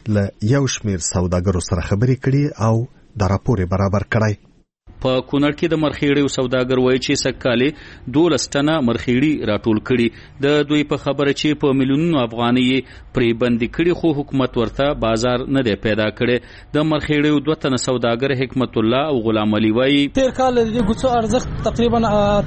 له یو شمیر سوداګرو سره خبرې کړي او د راپور برابر کړی. په کونړ کې د مرخیړیو سوداګر وایي چې سکهکالې 12 ټنه مرخیړي راټول کړي. د دوی په خبره چې په میلیونونو افغانۍ پرې بندي کړي خو حکومت ورته بازار نه دی پیدا کړي. د مرخیړیو 2 ټنه سوداګر حکمت الله او غلام علي وایي تیر کال د ګوڅو ارزښت تقریبا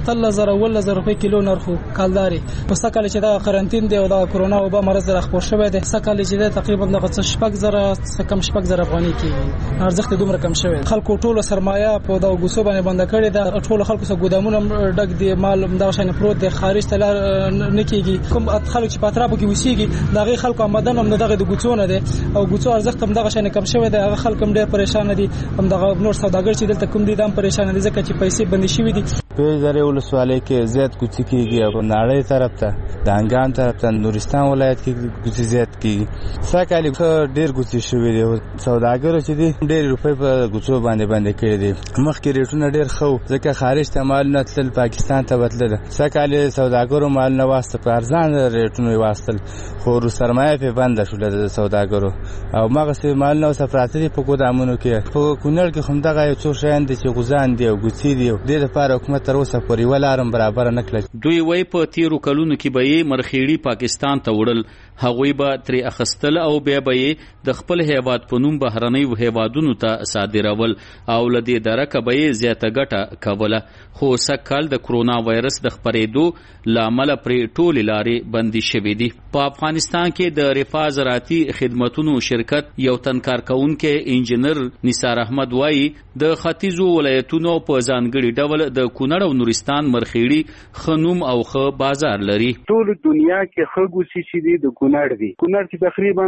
3000 روپۍ کیلو نرخو کالداري. په سکهکالې چې دا قرنټین دی او دا کرونا وبا مرز راخپور شوی دی، سکهکالې چې تقریبا د 6000 کم 6000 افغانۍ کې ارزښت دومره کم شوی. خلکو ټول سرمایه په دا ګوڅو باندې بند کړی دا ټول خلکو سره ګودامونه ډک دي، مال دا شان پروت دی، خارج ته نه کیږي. کوم خلک چې پاترابو کې وسیږي دغه خلکو آمدن هم دغه د ګوڅو نه دي او ګوڅو ارزښت هم دغه شان کم شوی دی. هغه خلک هم ډېر پریشان دي، هم دغه نور سوداګر چې دلته کوم دي دا پریشان دي ځکه چې پیسې بندي شوی دي. په ځای ولسوالۍ کې زیات کوڅې کېږي او ناړۍ طرف ته د انګان طرف ته نورستان ولایت کې کوڅې زیات کېږي. سکهکالې ډېر کوڅې شوی دي، سوداګر چې دي ډېر روپۍ په کوڅو باندې کړي دي. مخکې ریټونه ډېر خو ځکه خارج ته مال نه تلل، پاکستان ته وتل. سکهکالې سوداګرو مال نه واسطه په ارزان ریټونو واستل خو سرمایه په بند شول د سوداګرو او مغه مال نه سفرات دي په ګودامونو کې. په کونړ کې هم دغه یو څو شیان دي چې غوزان دي او ګوڅې دي. د لپاره حکومت تر اوسه پورې ولارم برابر نه کړل. دوی وایي په تیرو کلونو کې به مرخیړي پاکستان ته وړل، هغوی به ترې اخستل او بیا به د خپل هیواد په نوم بهرنیو هیوادونو ته صادرول او لدې درکه به زیاته ګټه کوله. خو سکهکال د کرونا وایرس د خپرېدو لامل پرې ټولې لارې بندي شوې دي. په افغانستان کې د رفاه زراعتي خدمتونو شرکت یو تن کارکونکي انجینر نثار احمد وایي د ختیځو ولایتونو په ځانګړي ډول د کونړ او نورستان مرخیړي خنوم او خ بازار لري. ټول دنیا کې خ ګوڅې چې دي د کونړ دي. کونړ کې تقریبا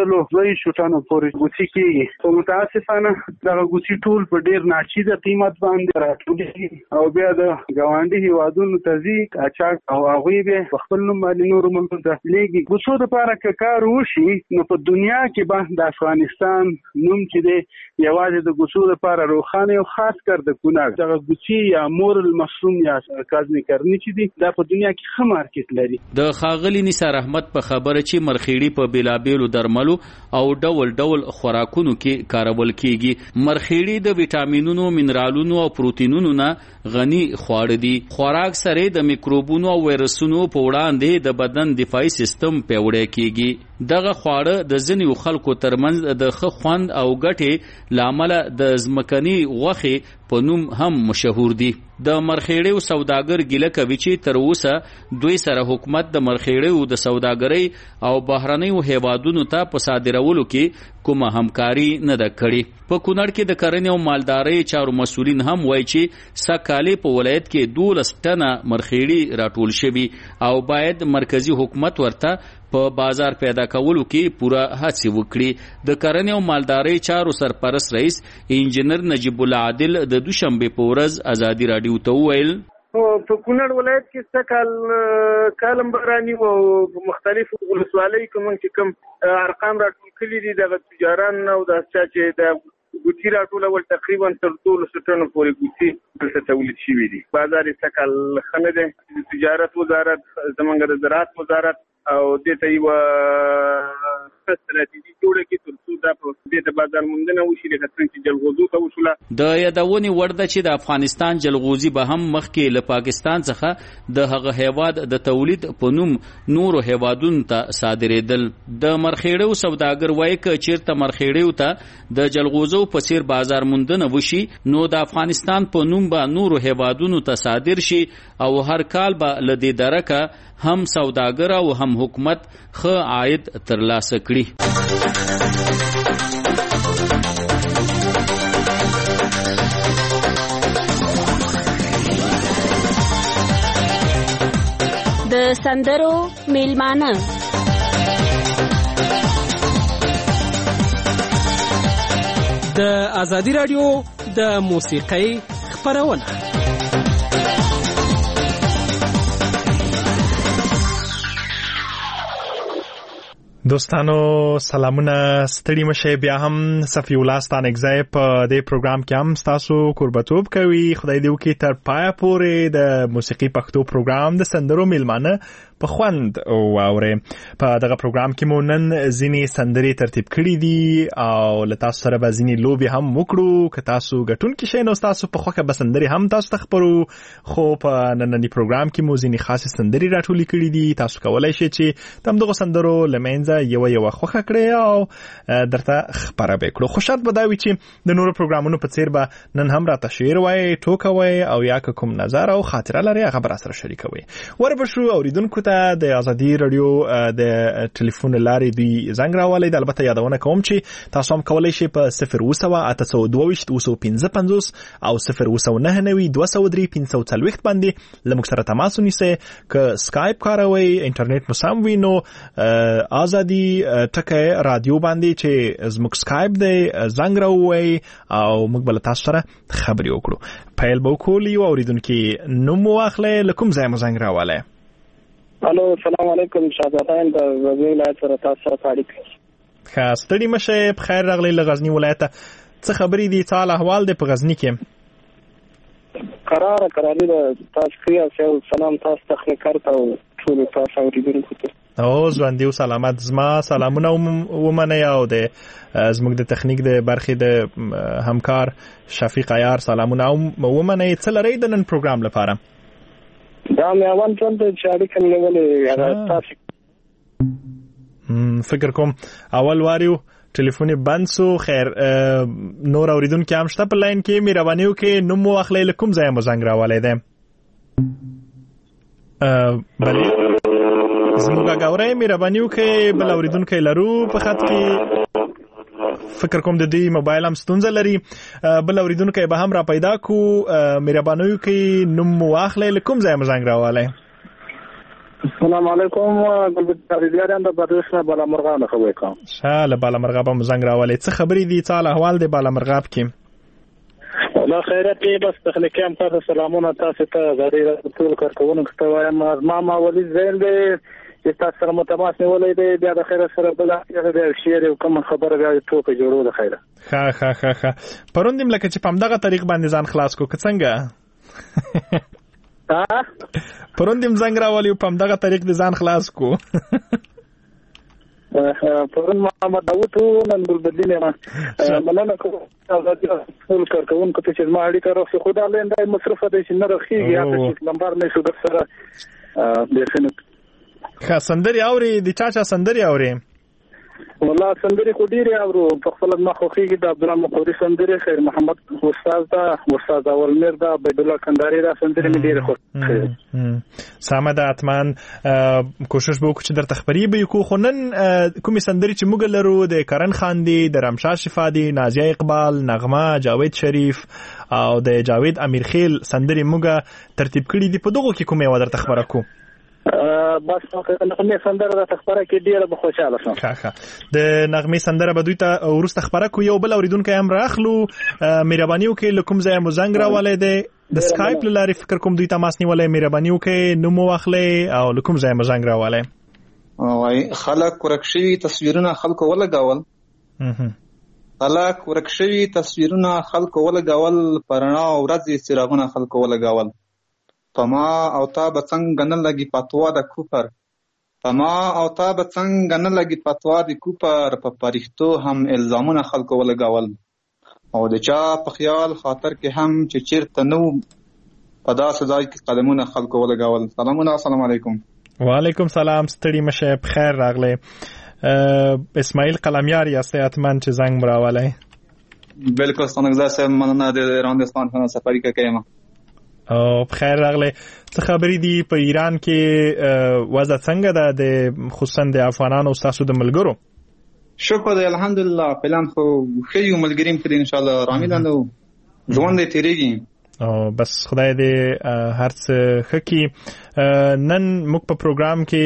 200 ټنو پورې ګوڅې کېږي. په متاسفانه دغه ګوڅې ټول په ډېر ناچیزه قیمت باندې راټولېږي او بیا د ګاونډي هیوادونو ته ځي اچاک او هغوی به په خپل نوم باندې نورو ملکونو ته لیږي. ګوڅو دپاره که کار وشي نو په دنیا کې به د افغانستان نوم چې دی یوازې د ګوڅو دپاره روښانه او خاص کر د کونړ دغه ګوڅې یا مور المصروم یا کاظمي کرني چې دی دا په دنیا کې ښه مارکیټ لري. د ښاغلي نثار احمد په خبره چې مرخیړي په بیلابیلو درملو او ډول ډول خوراکونو کې کارول کیږي. مرخیړي د ویټامینونو، منرالونو او پروتینونو نه غني خواړه دي. خوراک سره د میکروبونو او وایرسونو په وړاندې د بدن دفاعي سیستم پیاوړی کیږي. دغه خواړه د ځینو خلکو ترمنځ د ښه خوند او ګټې لامل د ځمکني غوښې په نوم هم مشهور دي. د مرخیړیو سوداګر ګیله کوي چې تر اوسه دوی سره حکومت د مرخیړیو د سوداګرۍ او بهرنیو هیوادونو ته په صادرولو کې کومه همکاري نه ده کړې. په کونړ کې د کرنې او مالدارۍ چارو مسؤلین هم وایي چې سکهکالې په ولایت کې 12 ټنه مرخیړي راټول شوي او باید مرکزی حکومت ورته په بازار پیدا کولو کې پوره هڅې وکړي. د کرنې او مالدارۍ چارو سرپرست رئیس انجینر نجیب الله عادل د دوشنبه په ورځ ازادي رادیو ته وویل په کونړ ولایت کې سکهکال کالم باراني او مختلفو ولسوالۍ کوم ارقام راټول کړي دي د تجاران او د چې د ګوتې راټولول تقریبا تر 200 ټنو پورې ګوتې دلته تولید شوي دي. بازار سکهکال ښه نه دی. د تجارت وزارت زموږ د زراعت وزارت او دته یو ستراتیژي جوړه کې تر څو دا په دې بازار موندنه وشي د څنګه جلغوزو ته وشوله. د یادونې وړ ده چې د افغانستان جلغوزي به هم مخکې له پاکستان څخه د هغه هیواد د تولید په نوم نورو هیوادونو ته صادرېدل. د مرخیړیو سوداګر وایي که چیرته مرخیړیو ته د جلغوزو په څیر بازار موندنه وشي نو د افغانستان په نوم به نورو هیوادونو ته صادر شي او هر کال به له دې درکه هم سوداګر او هم حکومت ښه عاید ترلاسه کړي. د سندرو میلمانه د ازادي رادیو د موسیقۍ خپرونه. دوستانو سلامونه، ستړي مشه. بیا هم صفی الله ستانکزی په دې پروګرام کې هم تاسو قربتوب کوي. خدای دې وکړي تر پایه پورې د موسیقي پښتو پروګرام د سندرو میلمانه په خوند واورئ. په دغه پروګرام کې مو نن ځینې سندرې ترتیب کړي دي او له تاسو سره به ځینې لوبې هم وکړو. که تاسو ګټونکي شئ نو تاسو په خوښه به سندرې هم تاسو ته خپرو. خو په ننني پروګرام کې مو ځینې خاصې سندرې راټولې کړي دي. تاسو کولی شئ چې د همدغو سندرو له منځه یوه خوښه کړئ او درته خپره به کړو. خو شرط به دا وي چې د نورو پروګرامونو په څیر به نن هم راته شعر وایئ، ټوکوئ او یا که کوم نظر او خاطره لرئ هغه به راسره شریکوئ. وربه شو اوریدونکو ته د ازادي رادیو د ټلیفون لارې دوی زنګ راولئ. البته یادونه کوم چې تاسو هم کولی شئ په 02822 او 0299203 باندې له موږ سره تماس ونیسئ. که سکایپ کاروئ، انټرنیټ مو سم وي، نو ازادي ټکی رادیو باندې چې زموږ سکایپ دی زنګ راووئ او موږ به له تاسو سره خبرې وکړو. پیل به وکړو. یو اوریدونکي نوم واخلئ، له کوم ځای مو زنګ راولی؟ الو، السلام علیکم. شهزاده د غزنی ولایت سره تاسو سره اړیکه. ښه، ستړي مه شئ. په خیر راغلی له غزني ولایته. څه خبرې دي؟ څه حال احوال دی په غزني کې؟ قراري ده. تاسو ښه او سلام تاسو ته خیر او ټول تاسو اوریدونکو ته. او ژوندي او سلامت. زما سلامونه ومنئ او د زموږ د تخنیک د برخې د همکار شفیق عیار سلامونه ومنئ. څه لرئ د نن پروګرام لپاره؟ دا مې اول ځل چې اړیکه مې نیولې تاسو فکر کوم اول واریو ټلیفون بند سو. خیر، نور اوریدونکو هم شته په لاین کې. مهرباني وکړئ نوم مو واخلئ، له کوم ځای مو زنګ راولی دی؟ بلې زموږ اګاورئ مهرباني وکړئ. بل اوریدونکی لرو په خط کې. فکر کوم د دې موبایل هم ستونزه لري. بل اوریدونکی به هم را پیدا کو. مهرباني وکړئ نوم مو واخلئ، له کوم ځای مو زنګ راولی؟ السلام علیکم. ګلبداریان د بادوس نه بالامرغاب خبرې کوم. له بالامرغاب مو زنګ راولی. څه خبرې دي؟ څه احوال دی بالامرغاب کې؟ والله خیرت دی. بس تخنیکی هم تاسو سلامونه تاسو ته زړه ټول کارکونکو ته وایم. ما ولید زین دی چې تاسو سره متماس نیولې دی. بیا د خیر سره بل د شعر او کوم خبره بیا ټوکې جوړو د خیره. ښه پروندیم لکه چې په همدغه طریق باندې ځان خلاص کو. که څنګه پروندیم زنګ راولی په همدغه طریق د ځان خلاص کو. پرون محمد داوود نن بلبدین ما مننه کوم ټول کارکونکو ته چې ما اړیکه راوړې. خو دا لنډه مصرفه ده چې نه راخیږي یا چې لمبر نه شو در سره د سنت. ښه، سندرې اوري؟ د چا سندرې اوري؟ والله سندرې خو ډېرې اورو. په خپل ما خوښېږي د عبدالله مقوري سندرې، خیر محمد استاد دا، استاد اولمیر دا، عبدالله کندهاري دا سندرې مې ډېرې خوښېږي. سمه ده، حتما کوشش به وکړو چې درته خپرې به یې کړو. خو نن کومې سندرې چې موږ لرو د کرن خان دي، د رمشا شفا دي، نازیه اقبال، نغمه، جاوید شریف او د جاوید امیرخیل سندرې موږ ترتیب کړي دي. په دغو کې کومې یوه درته خبره کړو؟ بس نغمه سندره د خبره کې ډیره به خوشاله شم. ښه، د نغمه سندره به دوی ته ورسته خبره کو. یو بل اوریدونکی هم راخلو. مهرباني وکړئ له کوم ځای مو زنګ راولی دی؟ د سکایپ له لارې فکر کوم دوی تماس نیولی. مهرباني وکړئ نوم واخلئ او له کوم ځای مو زنګ راولی؟ وای خلک ورک شوي تصویرونه خلکو ولګول. خلک ورک شوي تصویرونه خلکو ولګول. پرنا ورځې څراغونه خلکو ولګول. پما او تا به څنګه نه لګي فتوا د کوپر. پما او تا به څنګه نه لګي فتوا د کوپر. په پریښتو هم الزامونه خلکو ولګول. او د چا په خیال خاطر کې هم چې چیرته نو په داسې ځای کې قدمونه خلکو ولګول. سلامونه، السلام علیکم. وعلیکم سلام. ستړي مشه، په خیر راغلی. اسماعیل قلمیار یاستئ حتما چې زنګ مراولی؟ بالکل ستانګزا صاحب، مننه د راندستان خانه سفری کې کېما. او په خیر راغلی. څه خبرې دي په ایران کې؟ وضع څنګه ده د خصوصا د افغانانو ستاسو د ملګرو؟ شکر دی الحمدلله. پلان خو ښه یو، ملګري هم ښه دي انشاءالله. رامیدان نو ژوند دی تېرېږي. بس خدای دې هر څه ښه کړي. نن موږ په پروګرام کې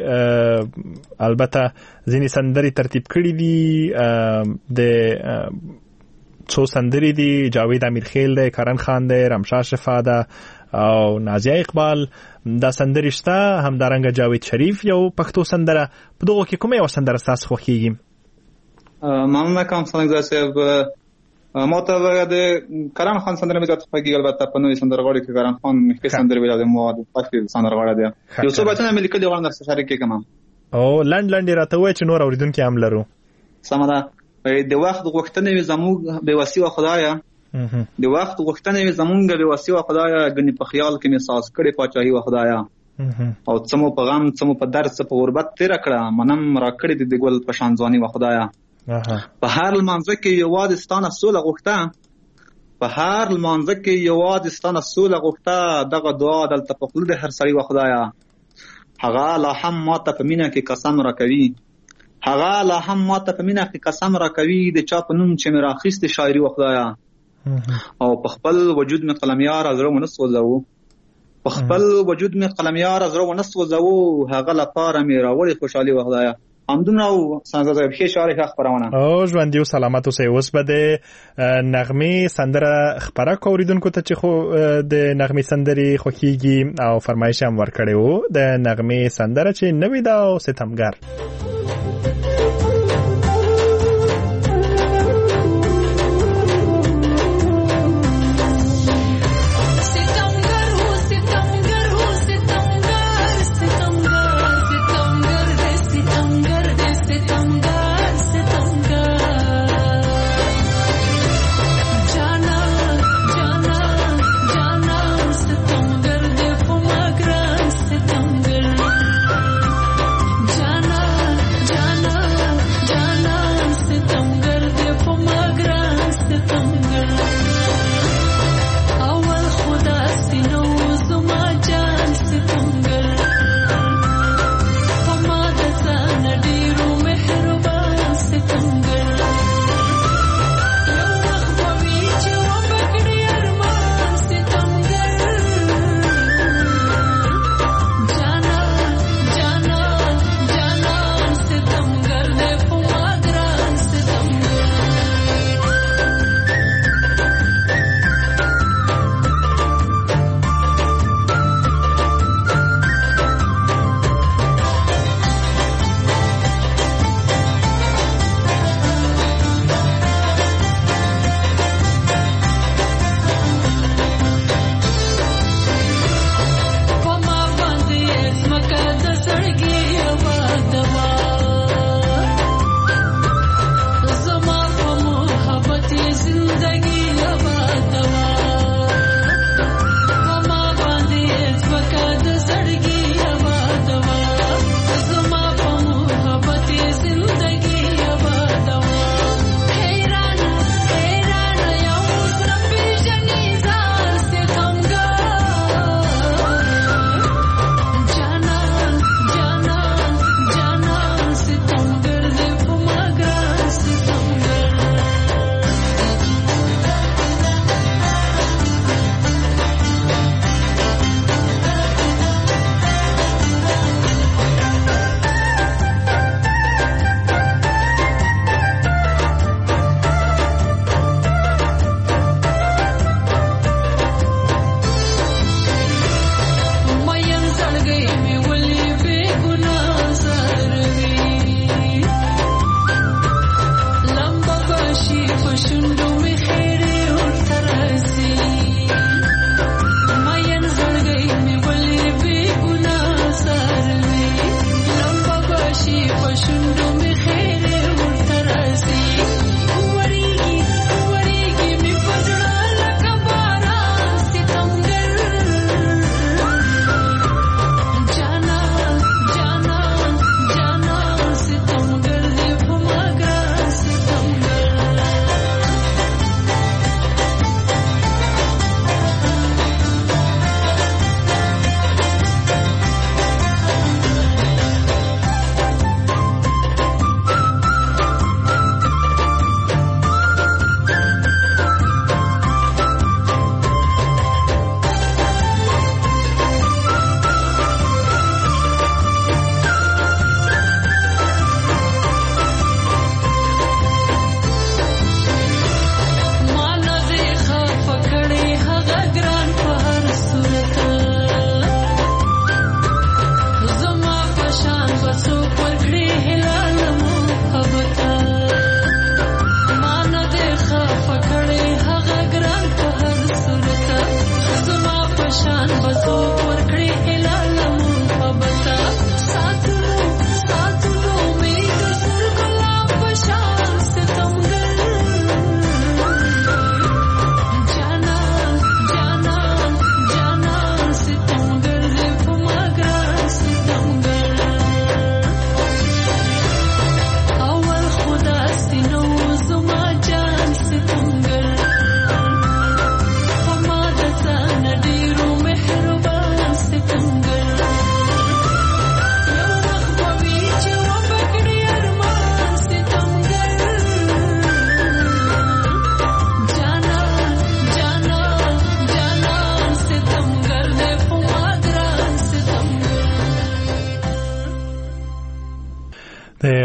البته ځینې سندرې ترتیب کړي دي. د څو سندرې دي، جاوید امیرخیل دی، کرن خان دی، رمشا شفا ده او نازیه اقبال. دا سندرې شته. همدارنګه جاوید شریف یو پښتو سندره. په دغو کې کومه یو سندره ستاسو خوښیږي؟ مننه کوم څنګه صاحب. ما ته د کران خان سندره مې ځات خوږي البته په نوې سندرغاړي کې کران خان مخکې سندره ویل د مو د پښتو سندرغاړي دی یو څه بچنه مې لیکلي وړاندې سره شریک کما او لند راته وای چې نور اوریدونکو هم لرو سمره د وخت غوښتنې زموږ به وسی او خدایا د وخت غوښتنې زموږ به وسی او خدایا غني په خیال کې مې ساز کړي پاچاهي او خدایا او څمو په غم څمو په درس په غربت تیر کړه منم را کړی د ګل په شان ځواني او خدایا په هر لمانځه کې یوازې ستانه سوله غوښته په هر لمانځه کې یوازې ستانه سوله غوښته دغه دعا دلته په خپل د هر سړي و خدایا هغه لا هم ماته په مینا کې قسم راکوي هغه لا هم ماته په مینا کې قسم راکوي د چا په نوم چې مې راخیست شاعري و خدایا او په خپل وجود مې قلمیار ازرو ونسوځو په خپل وجود مې قلمیار ازرو ونسوځو هغه لپاره مې راوړي خوشحالي و خدایا همدومره او څنګه زه به شعر خبرونه او ژوند یو سلامت اوسې اوس به د نغمه سندره خبره کوریدونکو ته چې خو د نغمه سندري خوخيږي او فرمایش هم ورکړي وو د نغمه سندره چې نوې دا او ستمګر Jana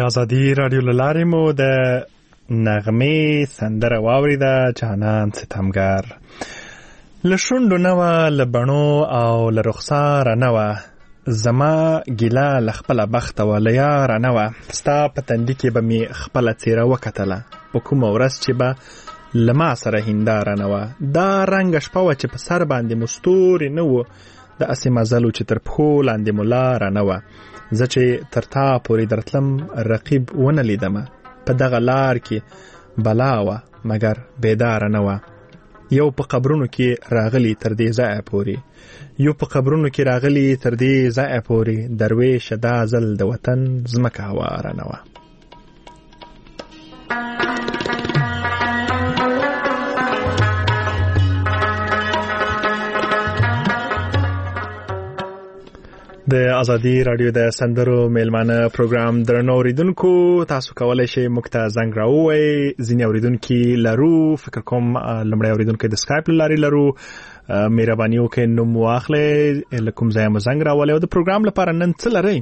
ازادي رادیو لاره مو د نغمه سندره واوریده جانان ستمګر لشوندو نوا لبنو او لرخصار نوا زما ګیلا لخپل بخت ولیا رنوا ستا پتندې کې به می خپل چیرې وکټله په کوم ورځ چې به لما سره هنداره نوا دا رنگ شپه چې په سر باندې مستوري نه و د اسې مزلو چې تر پخو لاندې مولا رانوه زه چې تر تا پورې درتلم رقیب ونه لیدم په دغه لار کې بلا وه مګر بیداره نه وه یو په قبرونو کې راغلی تر دې ځایه پورې درویشه دا ځل د وطن ځمکه هواره نه وه د ازادي رادیو د سندرو میلمانه پروګرام درنو اوریدونکو تاسو کولای شئ موږ ته زنګ راووئ ځینې اوریدونکي لرو فکر کوم لومړی اوریدونکی د سکایپ له لارې لرو مهرباني وکړئ نوم واخلئ له کوم ځایه مو زنګ راولئ او د پروګرام لپاره نن څه لرئ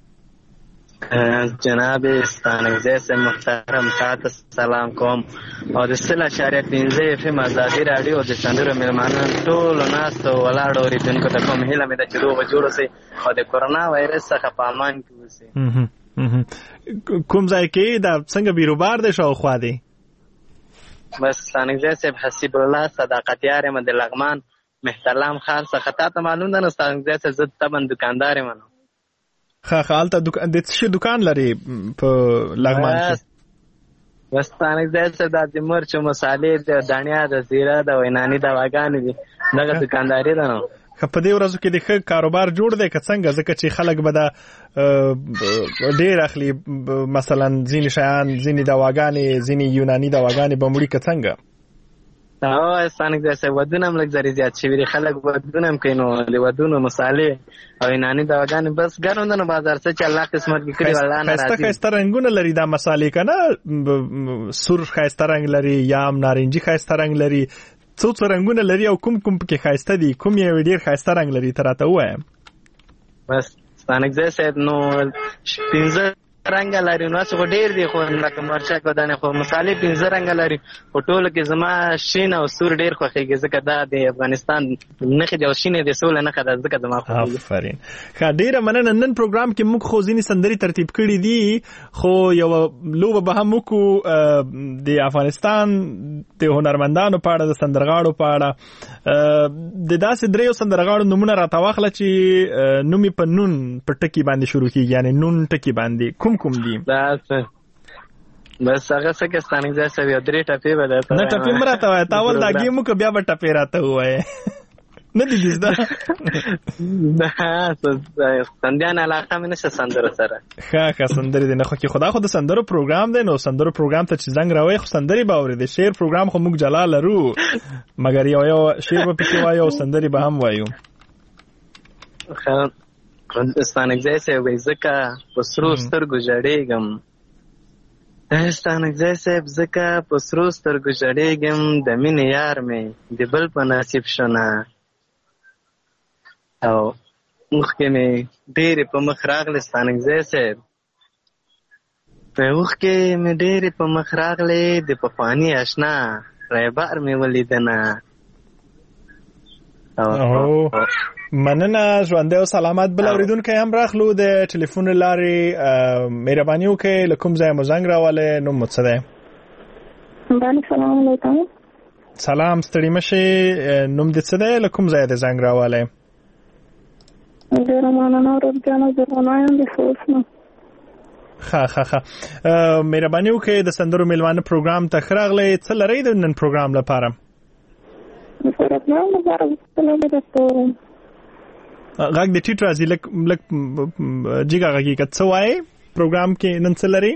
جناب ستانګزی صاحب محترم تاسو سلام کوم او د 3.15 FM ازادي رادیو د سندرو میلمانه ټول ناس ولاړ اوریدونکو ته کوم هیله مې د چروغ جوړ سي او د کورونا وایرس څخه په امان کې اوسئ کوم ځای کې دا څنګه بیروبار دی شاوخوا دی بس ستانګزی صاحب حسیب الله صداقت یار م د لغمان محترم خان څخه تاسو معلوم ده ستانګزی صاحب زه تبن دکاندار یم خالته د څه دکان لري په لغمان کې وستانګ دې د مرچ مصالې د دانیا د زیره د وینانی د واګانې دي دغه دکانداري ده نو په دې ورځو کې د ښه کاروبار جوړ دی که څنګه ځکه چې خلک به د ډېر اخلي مثلا ځینې شیان ځینې دواګانې ځینې یوناني دواګانې به مړي که څنګه ستانګ دې ودونه هم لږ زری زیات شوي دي خلک ودونه هم کوي نو د ودونو مصالې او یوناني دواګانې بس ګرم ده نو بازار څه چې الله قسمت کې کړي والله نه راځي ښایسته رنګونه لري دا مصالې که نه سور ښایسته رنګ لري یا هم نارنجي ښایسته رنګ لري څو رنګونه لري او کوم پکې ښایسته دي کوم یې ډېر ښایسته رنګ لري ته راته ووایه بس ستانګزی صاحب نو 15 رنګ لري نو څه ډېر دي خو لکه مرچک ودانې خو مصالې 15 رنګ لري په ټولو کې زما شین او سور ډېر خوښېږي ځکه دا د افغانستان نښې دي او شینې د سوله نښه ده ځکه زما خوښېږي آفرین ښه ډېره مننه نن پروګرام کې موږ خو ځینې سندرې ترتیب کړي دي خو یوه لوبه به هم وکړو د افغانستان د هنرمندانو په اړه د سندرغاړو په اړه د داسې دریو سندرغاړو نومونه راته واخله چې نوم یې په نون په ټکي باندې شروع کېږي یعنې نون ټکي باندې کوم دي بس هغه څه کې ستانګزی صاحب یو 3 ټپې به درته نه ټپې مې راته وایه تا ول دا ګیم وکړه بیا به ټپې راته ووایې نه دي دي زده سندیان علاقه مې نشته سندرو سره ښه سندرې دي نه خو کې خدا خو د سندرو پروګرام دی نو سندرو پروګرام ته چې زنګ راوایي خو سندرې به اورې د شعر پروګرام خو موږ جلا لرو مګر یو شعر به پکې وایو او سندرې به هم وایو ستانګزی صاحب ځکه په سرو سترګو ژړېږم ستانګزی صاحب ځکه په سرو سترګو ژړېږم د مینې یار مې د بل په نصیب شونه او اوښکې مې ډېرې په مخ راغلې ستانګزی صاحب اوښکې مې ډېرې په مخ راغلې د پخواني اشنا رایبار مې ولیدنه مننه ژوندی او سلامت بل اوریدونکی هم راخلو د ټلیفون لارې مهرباني وکړئ له کوم ځایه مو زنګ راولئ نوم مو څه دی سلام علیکم سلام ستړي مشئ نوم دې څه دی له کوم ځایه دې زنګ راولئ ډېره مننه ورځجانه زرغونه یم د خوست نه ښه مهرباني وکړئ د سندرو میلمانه پروګرام ته ښه راغلی څه لرئ د نن پروګرام لپاره غږ د ټیټ راځي لږ جګه غږی که څه وایې پروګرام کې نن څه لري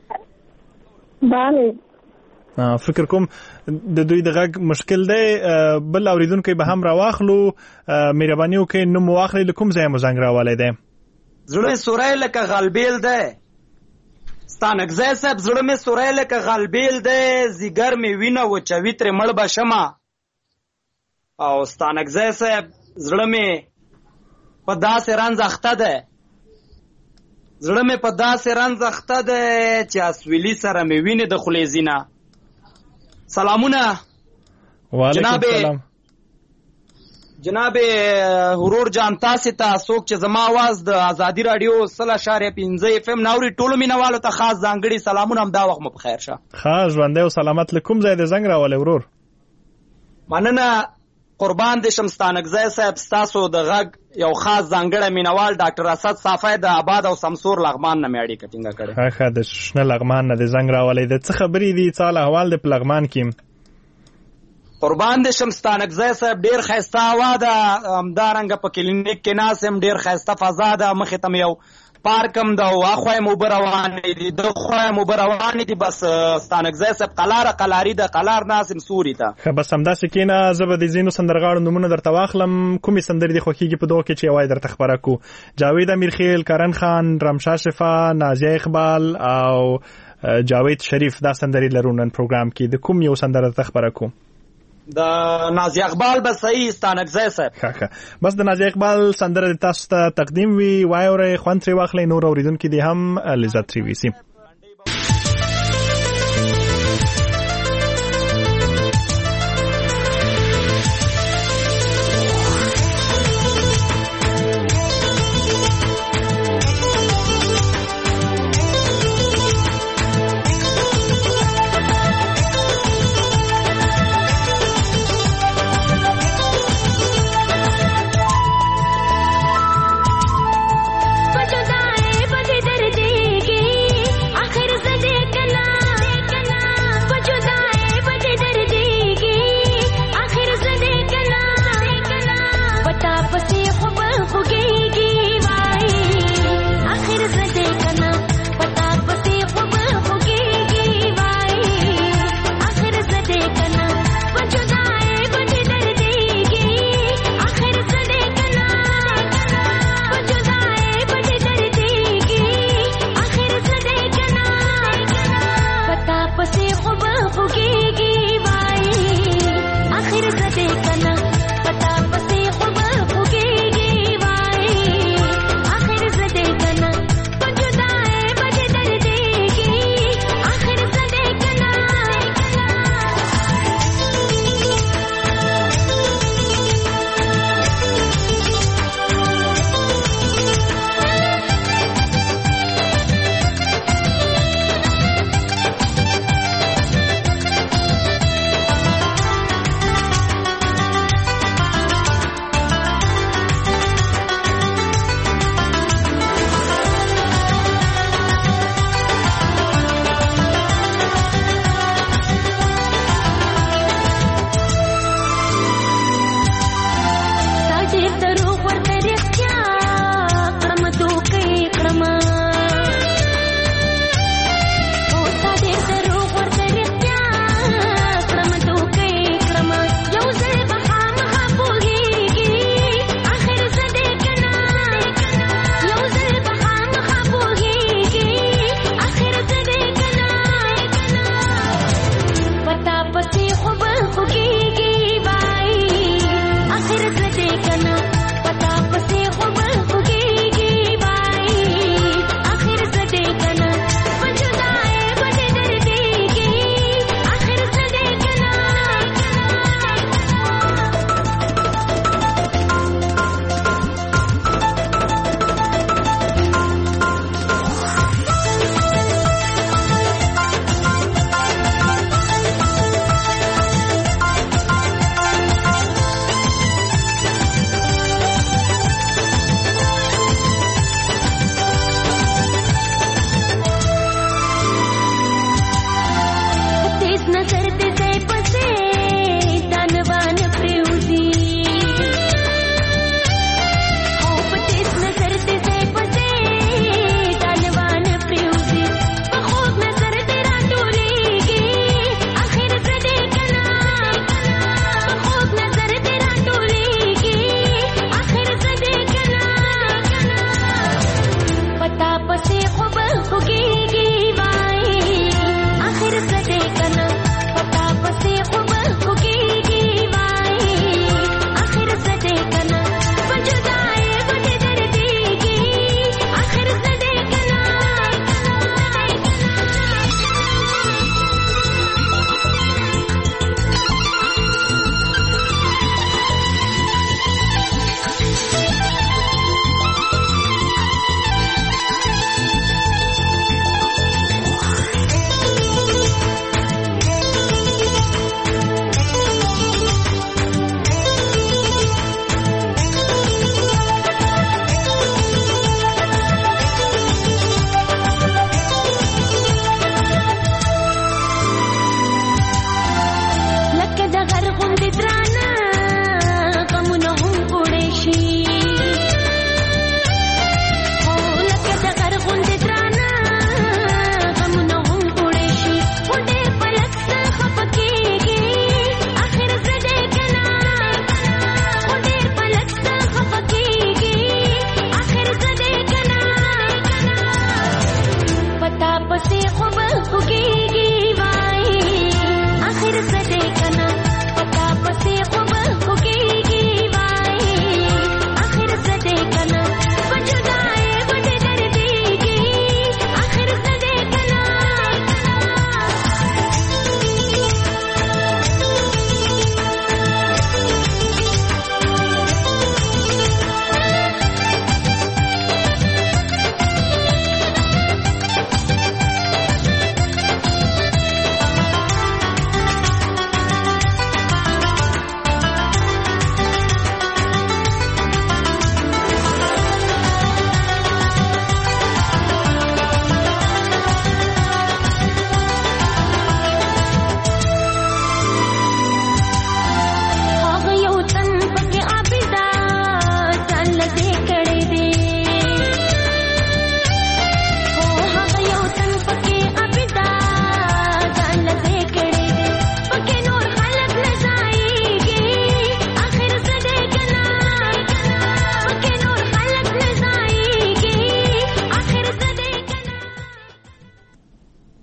بله فکر کوم د دوی د غږ مشکل دی بل اوریدونکی به هم راواخلو مهرباني وکړئ نوم واخلئ له کوم ځایه مو زنګ راولی دی زړه مې سوری لکه غلبیل دی ستانګزی صاحب زړه مې سوری لکه غلبیل دی ځیګر مې وینه وچوي ترې مړ به شمه او ستانګزی صاحب زړه مې په داسې رنځ اخته دی زړه مې په داسې رنځ اخته دی چې اسویلي سره مې وینې د خولې ځینه. سلامونه. وعلیکم السلام. جناب ورور جان تاسې ته څوک چې زما आवाज د ازادي رادیو 100.5 FM ناوري ټولو مینوالو ته خاص ځانګړي سلامونه. هم دا وخت مو په خیر شه. ښه ژوندی او سلامت. له کوم ځای د زنګ راولې ورور؟ مننه قربان دې شم ستانکزی صاحب. ستاسو د غږ یو خاص ځانګړی مینوال ډاکټر اسد صافی د آباد او سمسور لغمان نه مې اړیکه ټینګه کړې. ښه د شنه لغمان نه د زنګ راولې. د څه خبرې دي؟ څه احوال دی په لغمان کې؟ قربان دې شم ستانکزی صاحب ډېر ښایسته هوا ده. همدارنګه په کلینیک کې ناست یم. ډېر ښایسته فضا ده. مخې ته مې یو پارک هم ده او اخوا یې اوبه روانې دي دخوا یې اوبه روانې دي. بس ستانکزی صاحب قلاري ده. قلار ناست یم سوري ته. ښه بس همداسې کښېنه. زه به د ځینو سندرغاړو نومونه درته واخلم. کومې سندرې دې خوښېږي په دغو کې چې یوه یې درته خپره کړو؟ جاوید امیرخیل، کرن خان، رمشا شفا، نازیه اقبال او جاوید شریف دا سندرې لرو نن پروګرام کې. د کوم یو سندره درته خپره کړو؟ د نازیه اقبال به صحیح ستانکزی صاحب. ښه بس د نازیه اقبال سندره تاسو ته تقدیم وي. واورئ، خوند ترې واخلئ. نور اورېدونکي دې هم لذت ترې ویسي.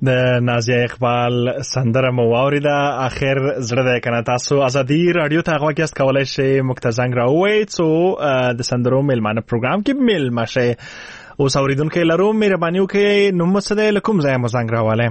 د نازیه اقبال سندره مو واوریده. اخر زړه د کنه تاسو ازادي رادیو ته غوږ یاست کولای شئ مکتزنګ راووي څو د سندرو میلمانه پروګرام کې میلمه شئ. اوس اوریدونکو لرو مهرباني وکړئ نوم څه دی له کوم ځایه مو زنګ راوالی؟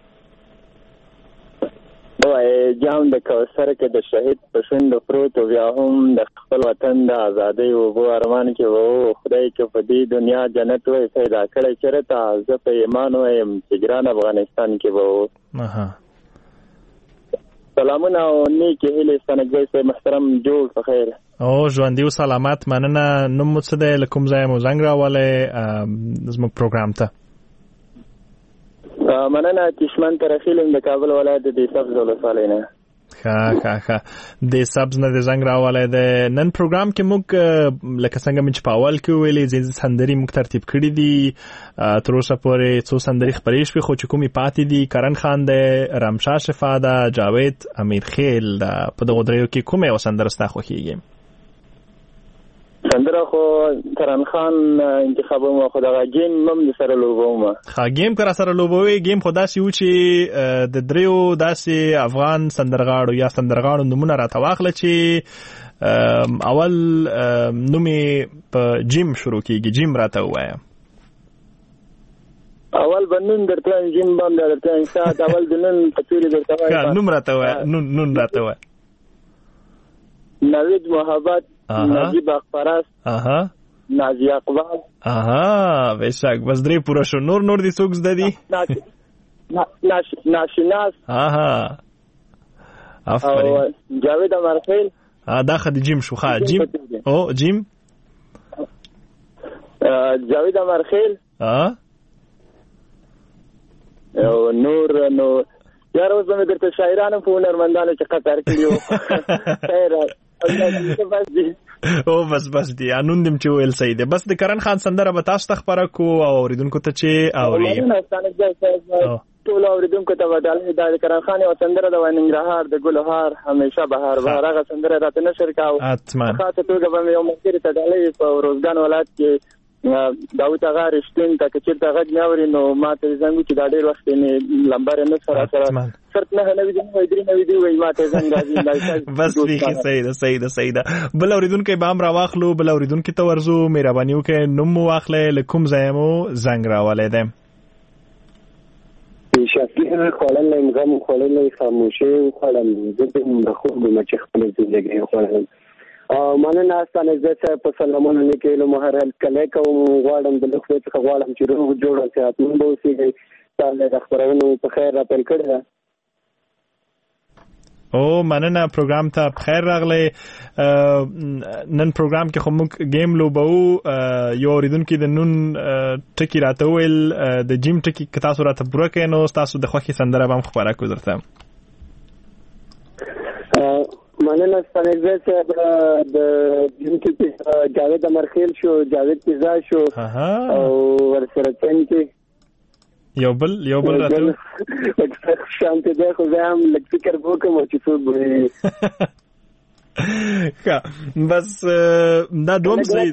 جام د کوثر کې د شهید په شونډو پروت و بیا هم د خپل وطن د ازادۍ اوبو ارمان کې و خدای چې په دې دنیا جنت وای پیدا کړی چېرته زه په ایمان وایم چې ګران افغانستان کې به و. سلامونه او نیکې هیلې ستانکزی صاحب محترم جوړ په خیر او ژوندي و سلامت. مننه. نوم مو څه دی له کوم ځایه مو زنګ راوالی زموږ پروګرام ته؟ مننه. کشمن ترخیل د کابل ولایت د سبز ولسوالۍ نه. ښه د سبز نه د زنګ راوالی دی. نن پروګرام کې موږ لکه څنګه مې چې په اول کې ویلې ځینې سندرې موږ ترتیب کړي دي تر اوسه پورې څو سندرې خپرې شوې خو چې کومې پاتې دي کرن خان دی، رمشا شفا ده، جاوید امیرخیل ده. په دغو دریو کې کومه یوه سندره ستا خوښېږي؟ سندره خو کرن خان انتخابوم خو دغه گیم هم د سره لوبوم. گیم که را سره لوبوي گیم خو داسې و چې د دریو داسې افغان سندرغاړو یا سندرغاړو نومونه راته واخله چې اول نوم یې په جیم شروع کېږي. جیم راته ووایه. اول به نون درته وایم جیم به هم درته وایم ساعت اول د نون په تورې درته وایم. نوم راته ووایه. نون راته ووایه. نوید محبت، نجیب اخپرست، نازیه اقبال. بشک بس درې پوره شو. نور دي څوک زده دي؟ ناشناس افرین. جاوید امرخیل. دا خد جیم شو. جیم جیم جاوید امرخیل. نور یار اوس مې درته شاعرانو په هنرمندانو چې قطر کړي خیر او بس دی انون دم چې ویل صحیح دی. بس د کرن خان سندره به تاسو ته خبره کو او اوریدونکو ته چې اوري ټول اوریدونکو ته ودانې د کرن خان او سندره د وننګرهار د ګلوهار همیشه بهار هغه سندره راته نشر کاو. خاطر توګه به یو مخکې ته ډالې په روزګان ولایت کې داوود هغه رښتین ته چې ته غږ نه اوري نو ما ته زنګ چې دا ډېر وخت نه لمبر نه سره شرط نه نه ویډیو وی ما ته زنګ راځي. بس ویخي صحیح ده. بل اوریدونکو به هم راواخلو. بل اوریدونکو ته ورزو مهرباني وکړئ نوم مو واخلئ له کوم ځایه مو زنګ راوالی دی؟ شکیل خوړلی غم خوړلی خاموشي وخوړم زه د خوب مچ خپل زندګي وخوړم. مننه ستانکزی صاحب په سلامونه لیکلو محرل کله کوم غواړم د لوخ څخه غواړم چې روغ جوړ او صحتمند به اوسئ. تاسو د خبرونو په خیر را پیل کړی ده. او مننه. پروګرام ته بخیر راغلی. نن پروګرام کې خو موږ گیم لوبو. یو اوریدونکي د نون ټکي راته وویل د جیم ټکي که تاسو راته پوره کړئ نو تاسو د خوښې سندره به هم خپره کړو درته. مننه ستانکزی صاحب. د جیم کې جاوید امرخیل شو، جاوید پیزا شو او ورسره څنګه یو بل راته شانته ده خو زه هم لږ فکر وکم چې څوک به بس دا دوم صحیح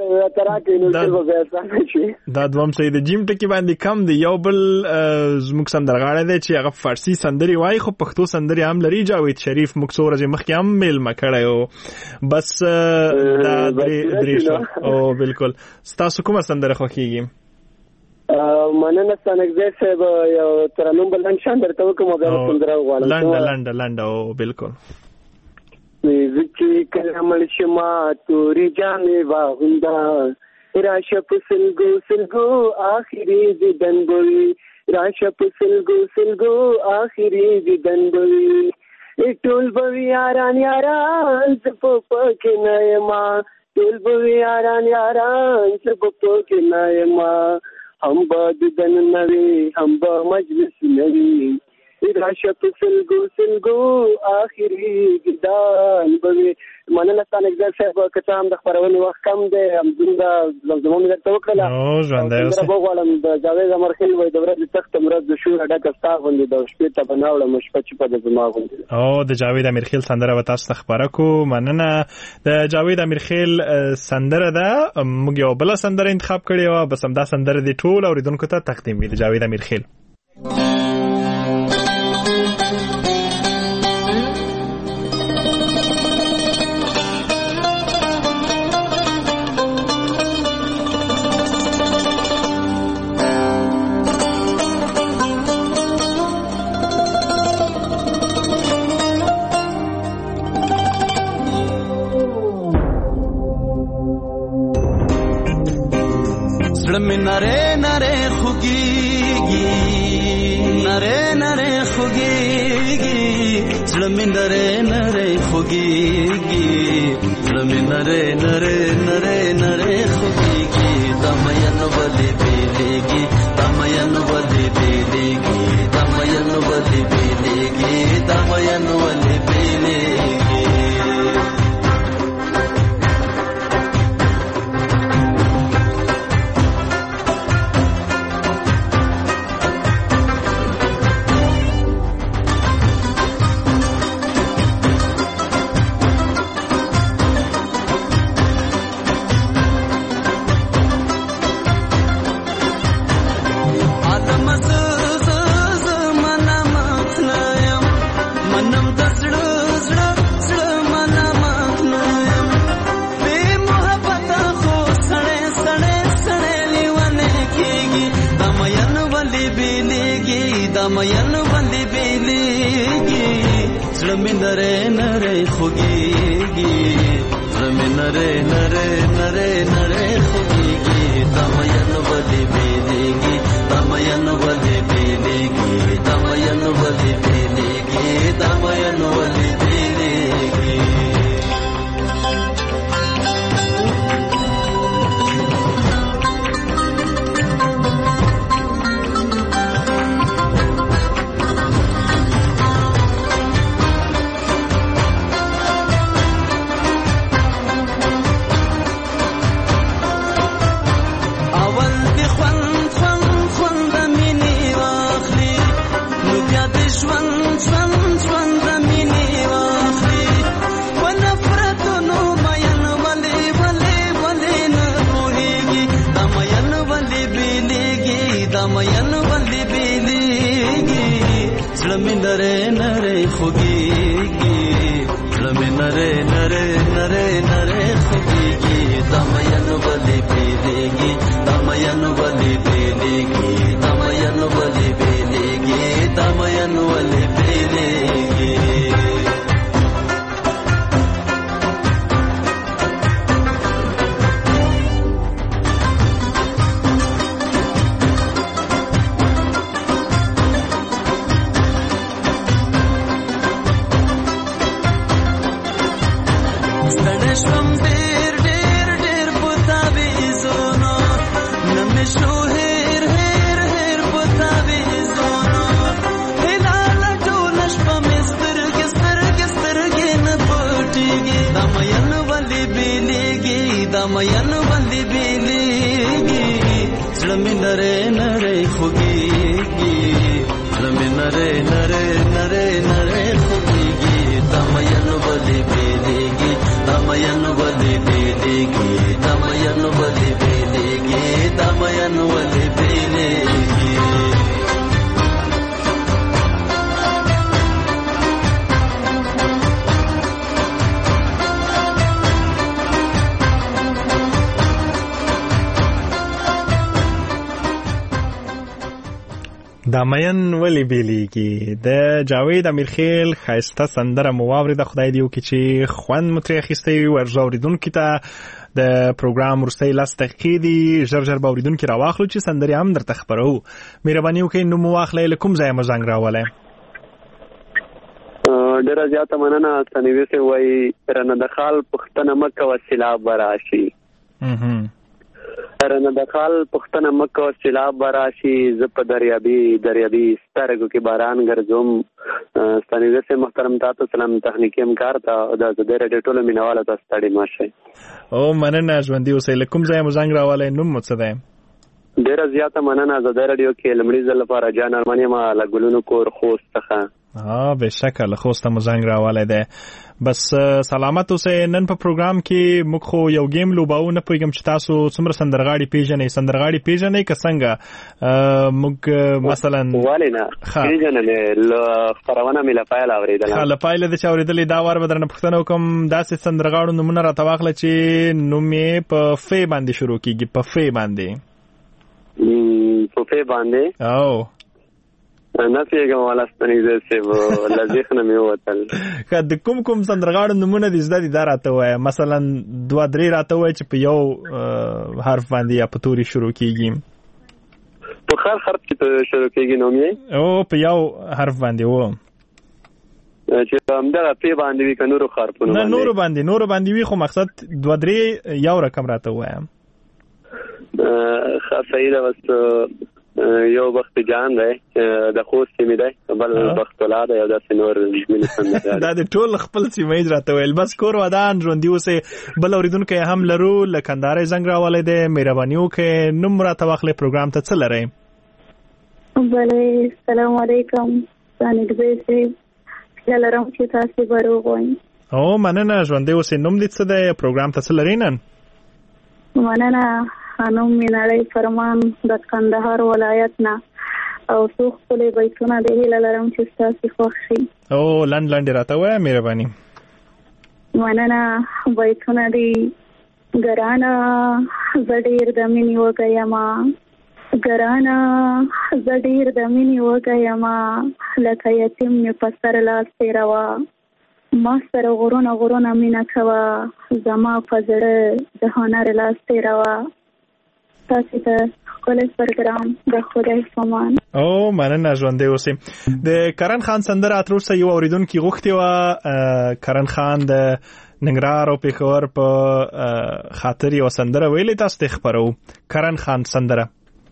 دا دوم صحیح د جیم ټکی باندې کم دی. یو بل زموږ سندرغاړی دی چې هغه فارسی سندرې وایي خو پښتو سندرې هم لري. جاوید شریف موږ څو ورځې مخکې هم میلمه کړی و. بس دا درې شو. او بالکل. ستاسو کومه سندره خوښېږي؟ مننه ستانکزی صاحب. یو ترنم بل لنډ شان درته وکړم او بیا سندره وغواړم. لنډه او بالکل. زکی کلمل شما توری جانے واغندا راشپ سلگو آخری دیدن بوئی راشپ سلگو آخری دیدن بوئی ٹول بوی یاران سپو پاکی نائما ٹول بوی یاران سپو پاکی نائما ہم با دیدن نوی ہم با مجلس نوی راشپ سلگو آخری دیدن بوی. مننه ستانکزی صاحب. که څه هم د خپرونې وخت کم دی همدومره زمزمه مې درته وکړله. سندره به وغواړم د جاوید امرخیل وایي د ورځې سخته ورځ د شوره ډکه ستا غوندې د شپې ته به نه وړم شپه چې په د زما غوندې. او د جاوید امیرخیل سندره به تاسو ته خپره کړو. مننه. د جاوید امیرخیل سندره ده. موږ یو بله سندره انتخاب کړې وه. بس همدا سندره دې ټول اورېدونکو ته تقدیم وي د جاوید امیرخیل. خوږيږي زړه مې نری نری خوږيږي زړه مې نری نری نری نری خوږيږي د مین ولې بیلېږي د مین ولې بیلېږي د مین ولې بیلېږي د مین ولې بیلېږي مین باندې بیلېږي زړه مې نری نری خوږيږي زړه مې نری نری نری نری خوږيږي د مین باندې بیلېږي د مین باندې بیلېږي د مین باندې بیلېږي د مین باندې بیلېږي نره نره خوږيږي زړه مې نره نره نره نره خوږيږي د مین ولې بیلېږي د مین ولې بیلېږي د مین ولې بیلېږي د مین ولې بیلېږي مین باندې بیلېږي زړه مې نری نری خوږيږي زړه مې نری نری نری نری خوږيږي د مین باندې بیلېږي د مین باندې بیلېږي د مین باندې بیلېږي د مین باندې بیلېږي د مین ولی بیلیږي د جاوید امیرخیل ښایسته سندره مو واورېده. خدای دې وکړي چې خوند مو ترې اخیستی وي. ورځ اورېدونکي ته د پروګرام وروستۍ 10 دقیقې دي. ژر ژر به اورېدونکي راواخلو چې سندرې هم درته خپروو. مهرباني وکړئ نوم مو واخلئ، له کوم ځایه مو زنګ راولی؟ ډېره زیاته مننه. ستنوي صاحب وایي رانه د خال پوښتنه مه کوه سیلاب به راشي. رانه د خال پوښتنه مه کوه سیلاب به راشي. زه په دریابي سترګو کې باران ګرځوم. ستنوي صاحب محترم تاسو سلام تخنیکي همکار ته د ازادۍ راډیو ټولو مینهوالو ته ستړي مه شئ. او مننه ژوندي اوسئ. له کوم ځایه مو زنګ راولی؟ نوم مو څه دی؟ ډېره زیاته مننه. ازادۍ راډیو کې لومړي ځل لپاره جان ارمان یم له ګلونو کور خوست څخه. بېشکه له خوسته مو زنګ راولی دی. بس سلامت اوسئ. نن په پروګرام کې موږ خو یو گیم لوباو. نه پوهېږم چې تاسو څومره سندرغاړي پیژنئ. سندرغاړي پیژنئ که څنګه؟ موږ مثلا ولې نه پیژنلې. خپرونه مې له پیله اورېدله. له پیله دې چې اورېدلې. دا وار به درنه پوښتنه وکړم داسې سندرغاړو نومونه راته واخله چې نوم یې په فې باندې شروع کېږي. په فې باندې او نه پیږم والا ستنیزه صاحب له ذهنه مې ووتل. که د کوم سندرغاړو نومونه دې زده دي دا راته ووایه. مثلا 2-3 راته ووایه چې په یو حرف باندې یا په توري شروع کېږي. په خر حرف کې شروع کېږي نوم یې او په یو حرف باندې و چې همدغه پی باندې وي که نورو حرفونو نه نورو باندې وي خو مقصد 2-3 یو رقم راته ووایم ښه صحیح ده بس یو بخت جان دی د خوست سیمې دی بل بخت الله دی او داسې نور ملي دا د ټول خپل سیمه یې راته ویل بس کور ودان ژوندي اوسئ بل اورېدونکی هم لرو له کندهاره زنګ راولی دی مهرباني وکړئ نوم راته واخلئ پروګرام ته څه لرئ بله السلام علیکم څانګزی صاحب هیله لرم چې تاسې به روغ وئ او مننه ژوندی اوسئ نوم دې څه دی پروګرام ته څه لرئ نن مننه خانم مینړی فرمان د کندهار ولایت نه او څو ښکلې بیتونه د هیله لرم چې ستاسې خوښ شي او لنډ راته ووایه مهرباني مننه بیتونه دي ګرانه زه ډېر د مینې وږی یمه ګرانه زه ډېر د مینې وږی یمه لکه یتیم مې په سر لاس تېروه ما سره غرونه مینه کوه زما په زړه د هنر لاس تېروه تاسې ته ښکلی پروګرام د خدای سامان او مننه ژوندی اوسئ د کرن خان سندره تر اوسه یو اورېدونکي غوښتې وه کرن خان د ننګرهار او پېښور په خاطر یوه سندره ویلې تاسو ته خپرو کرن خان سندره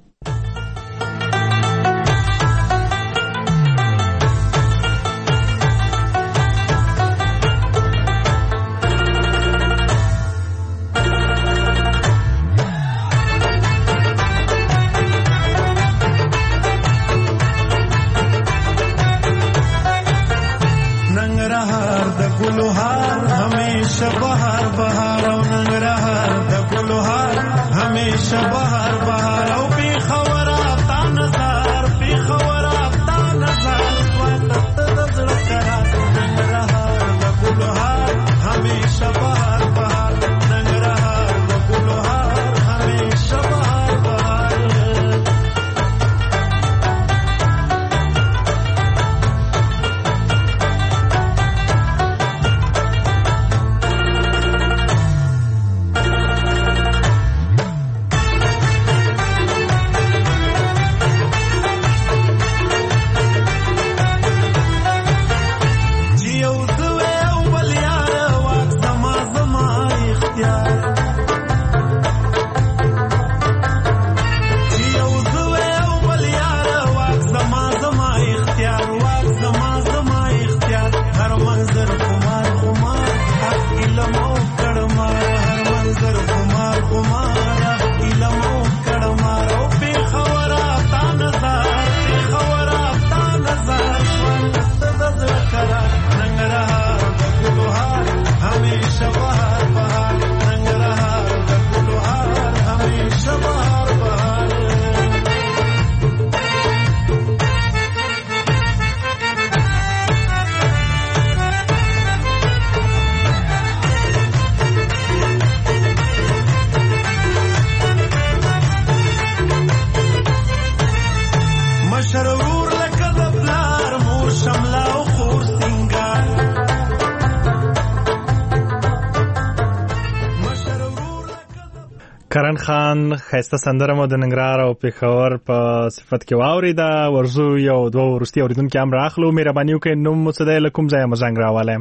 کرن خان ښایسته سندره مو د ننګرهار او پېښور په صفت کې واورېده ورځو یو دوه وروستي اورېدونکي هم راخلو مهرباني وکړئ نوم مو څه دی له کوم ځایه مو زنګ راولی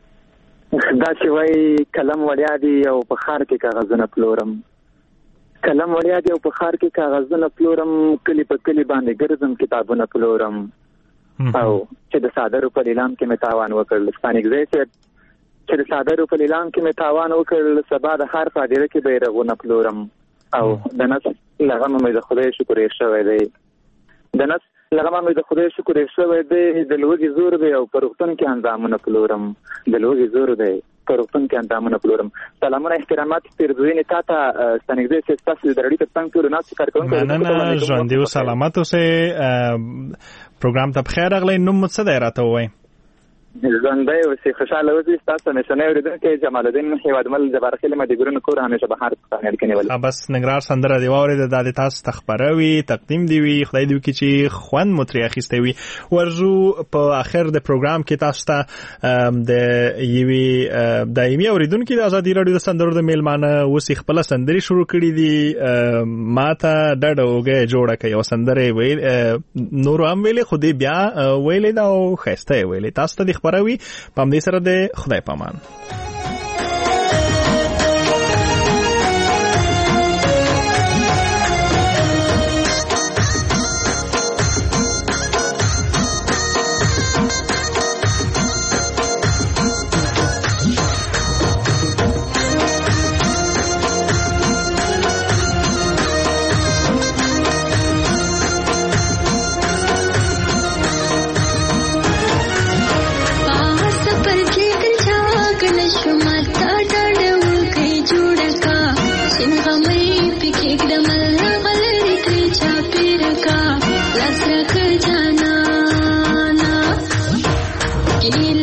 داسې وایي قلم وړیا دی او په ښار کې کاغذونه پلورم قلم وړیا دی او په ښار کې کاغذونه پلورم کلي په کلي باندې ګرځم کتابونه پلورم او چې د صادرو په لیلام کې مې تاوان وکړ ستانګزی صاحب چې د صادرو په لیلام کې مې تاوان وکړ سبا د ښار په هدیره کې بیرغونه پلورم او د نس له غمه مې د خدای شکر یې شوی دی د نس له غمه مې د خدای شکر یې شوی دی د لوږې زور دی او په روغتون کې اندامونه پلورم د لوږې زور دی په روغتون کې اندامونه پلورم سلامونه احترامات پیرزوینې تا ته ستانګزی صاحب ستاسو د رډي تر څنګ ټولو ناستو کارکوونکو مننه ژوندي او سلامت اوسئ پروګرام ته بخیر راغلی نوم مو څه دی راته ووایئ ژوندی اوسې خوشحاله اوسئ. ستاسو همیشنی اورېدونکی جمال الدین هیوادمل جبارخیل مدیګرونو کور همیشه بهار پښتانه کې نیولې. بس ننګرهار سندره دی واورېده دا د تاسو ته خپره وي تقدیم دی وي خدای دې وکړي چې خوند مو ترې اخیستی وي. ورځو په اخر د پروګرام کې تاسو ته د یوې دایمي اورېدونکي د ازادي راډیو د سندرو د میلمانه اوس خپله سندرې شروع کړي دي ما ته ډډه اوږه جوړه کړه یوه سندرې ویل نورو هم ویلې خو دې بیا ویلې ده او ښایسته یې ویلې. تاسو ته دې خپره وي په همدې سره د خدای پامان. Ini